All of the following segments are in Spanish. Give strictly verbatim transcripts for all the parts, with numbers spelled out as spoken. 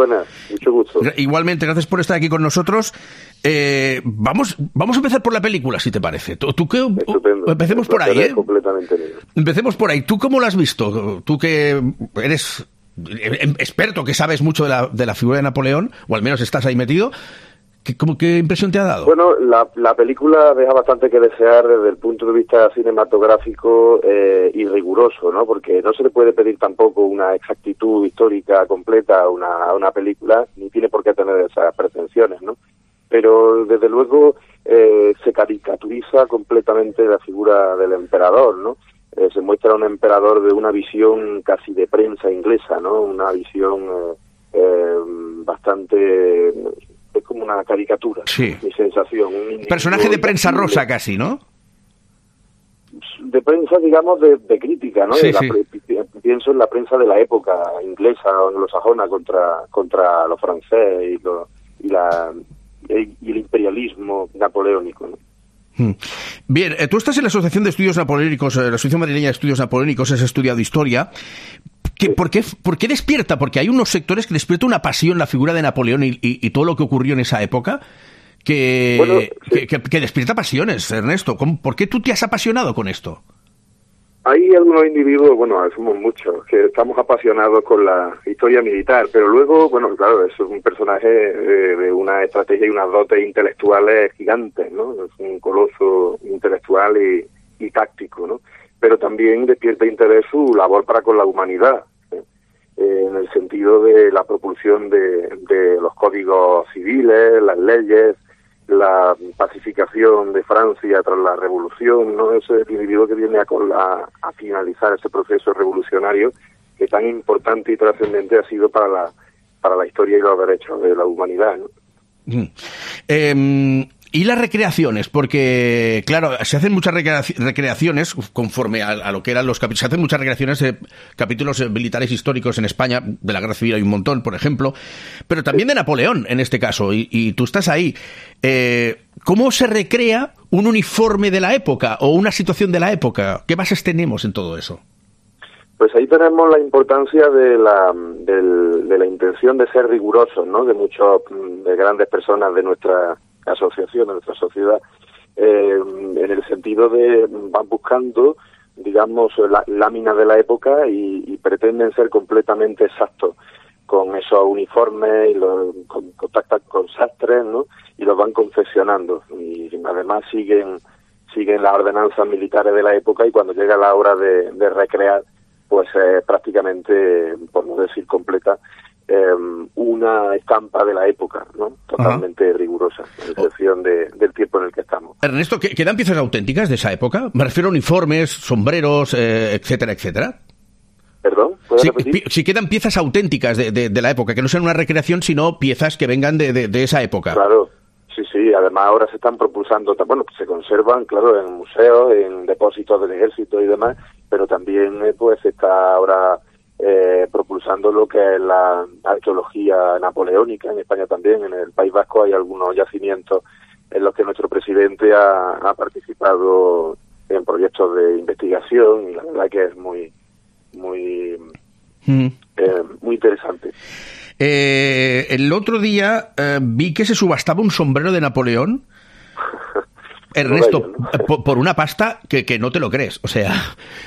buenas, mucho gusto. Igualmente, gracias por estar aquí con nosotros. Eh, vamos vamos a empezar por la película, si te parece. ¿Tú, tú qué? Estupendo. Empecemos por ahí, ¿eh? Completamente negro. Empecemos por ahí. ¿Tú cómo lo has visto? Tú que eres experto, que sabes mucho de la, de la figura de Napoleón, o al menos estás ahí metido, ¿qué, cómo, qué impresión te ha dado? Bueno, la, la película deja bastante que desear desde el punto de vista cinematográfico eh, y riguroso, ¿no? Porque no se le puede pedir tampoco una exactitud histórica completa a una, a una película, ni tiene por qué tener esas pretensiones, ¿no? Pero desde luego eh, se caricaturiza completamente la figura del emperador, ¿no? Eh, se muestra un emperador de una visión casi de prensa inglesa, ¿no? Una visión eh, eh, bastante... es como una caricatura, sí. Mi sensación. Un personaje de prensa rosa casi, ¿no? De prensa, digamos, de, de crítica, ¿no? Sí, de la, sí. Pienso en la prensa de la época inglesa o anglosajona contra contra los franceses y, lo, y, la, y el imperialismo napoleónico, ¿no? Bien, eh, tú estás en la Asociación de Estudios Napoleónicos, eh, la Asociación Madrileña de Estudios Napoleónicos, has estudiado historia. ¿Qué, por, qué, ¿Por qué despierta? Porque hay unos sectores que despierta una pasión la figura de Napoleón y, y, y todo lo que ocurrió en esa época, que, bueno, sí. que, que, que despierta pasiones, Ernesto. ¿Cómo, ¿Por qué tú te has apasionado con esto? Hay algunos individuos, bueno, somos muchos, que estamos apasionados con la historia militar, pero luego, bueno, claro, es un personaje de, de una estrategia y unas dotes intelectuales gigantes, ¿no? Es un coloso intelectual y, y táctico, ¿no? Pero también despierta interés su labor para con la humanidad, ¿eh? Eh, en el sentido de la propulsión de, de los códigos civiles, las leyes, la pacificación de Francia tras la revolución, ¿no? Ese es el individuo que viene a, a, a finalizar ese proceso revolucionario que tan importante y trascendente ha sido para la para la historia y los derechos de la humanidad, ¿no? Mm. Eh, y las recreaciones, porque, claro, se hacen muchas recrea- recreaciones conforme a, a lo que eran los capítulos. Se hacen muchas recreaciones de capítulos militares históricos en España. De la Guerra Civil hay un montón, por ejemplo. Pero también de Napoleón, en este caso. Y, y tú estás ahí. Eh, ¿Cómo se recrea un uniforme de la época o una situación de la época? ¿Qué bases tenemos en todo eso? Pues ahí tenemos la importancia de la del, de la intención de ser rigurosos, ¿no? De muchos, de grandes personas de nuestra asociación, de nuestra sociedad, eh, en el sentido de van buscando, digamos, la, láminas de la época y, y pretenden ser completamente exactos con esos uniformes y los con, contactan con sastres, ¿no? Y los van confeccionando y además siguen siguen las ordenanzas militares de la época y cuando llega la hora de, de recrear, pues eh, prácticamente, por no decir completa, eh, una estampa de la época, ¿no? Totalmente Ajá. rigurosa, en excepción de, del tiempo en el que estamos. Ernesto, ¿quedan piezas auténticas de esa época? Me refiero a uniformes, sombreros, eh, etcétera, etcétera. ¿Perdón? ¿Puedes si, repetir? pi- si quedan piezas auténticas de, de, de la época, que no sean una recreación, sino piezas que vengan de, de, de esa época. Claro, sí, sí. Además ahora se están propulsando, bueno, se conservan, claro, en museos, en depósitos del ejército y demás, pero también eh, pues se está ahora eh, propulsando lo que es la arqueología napoleónica. En España también, en el País Vasco hay algunos yacimientos en los que nuestro presidente ha, ha participado en proyectos de investigación y la verdad que es muy muy mm. eh, muy interesante. Eh, el otro día eh, vi que se subastaba un sombrero de Napoleón, Ernesto, No vaya, ¿no? por, por una pasta que, que no te lo crees. O sea,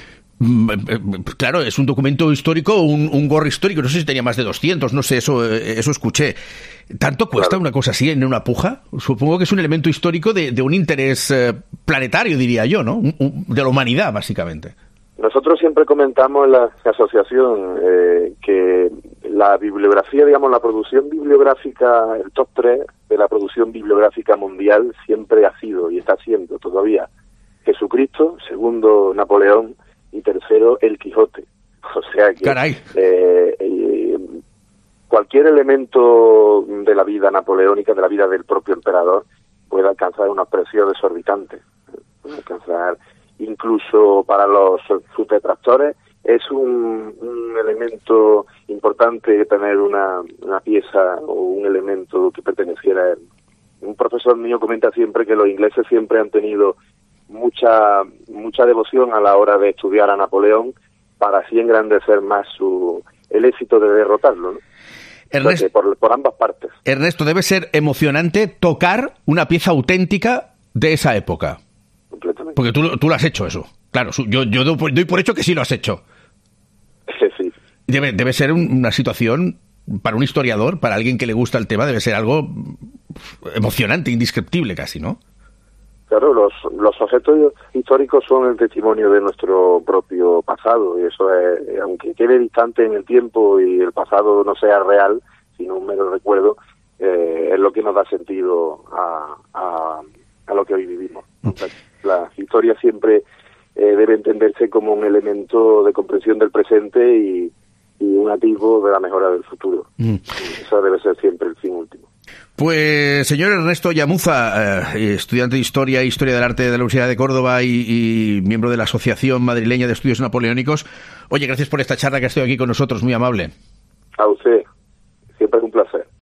claro, es un documento histórico, un, un gorro histórico. No sé si tenía más de doscientos, no sé, eso eso escuché. ¿Tanto cuesta claro. una cosa así en una puja? Supongo que es un elemento histórico de, de un interés eh, planetario, diría yo, ¿no? Un, un, de la humanidad, básicamente. Nosotros siempre comentamos en la asociación eh, que la bibliografía, digamos, la producción bibliográfica, el top tres de la producción bibliográfica mundial siempre ha sido y está siendo todavía Jesucristo, segundo Napoleón y tercero El Quijote. O sea que Caray. Eh, eh, cualquier elemento de la vida napoleónica, de la vida del propio emperador, puede alcanzar unos precios desorbitantes. Puede alcanzar... incluso para los sus detractores es un, un elemento importante tener una, una pieza o un elemento que perteneciera a él. Un profesor mío comenta siempre que los ingleses siempre han tenido mucha mucha devoción a la hora de estudiar a Napoleón para así engrandecer más su el éxito de derrotarlo, ¿no? Ernesto, o sea, por, por ambas partes. Ernesto, debe ser emocionante tocar una pieza auténtica de esa época. Completamente. Porque tú, tú lo has hecho eso. Claro, yo, yo doy por hecho que sí lo has hecho. Sí. Debe, debe ser un, una situación, para un historiador, para alguien que le gusta el tema, debe ser algo emocionante, indescriptible casi, ¿no? Claro, los, los objetos históricos son el testimonio de nuestro propio pasado, y eso es, aunque quede distante en el tiempo y el pasado no sea real, sino un mero recuerdo, eh, es lo que nos da sentido a, a, a lo que hoy vivimos. La, la historia siempre eh, debe entenderse como un elemento de comprensión del presente y, y un atisbo de la mejora del futuro. Mm. Eso debe ser siempre el fin último. Pues, señor Ernesto Llamuza, eh, estudiante de Historia e Historia del Arte de la Universidad de Córdoba y, y miembro de la Asociación Madrileña de Estudios Napoleónicos, oye, gracias por esta charla que ha estado aquí con nosotros, muy amable. A usted, siempre es un placer.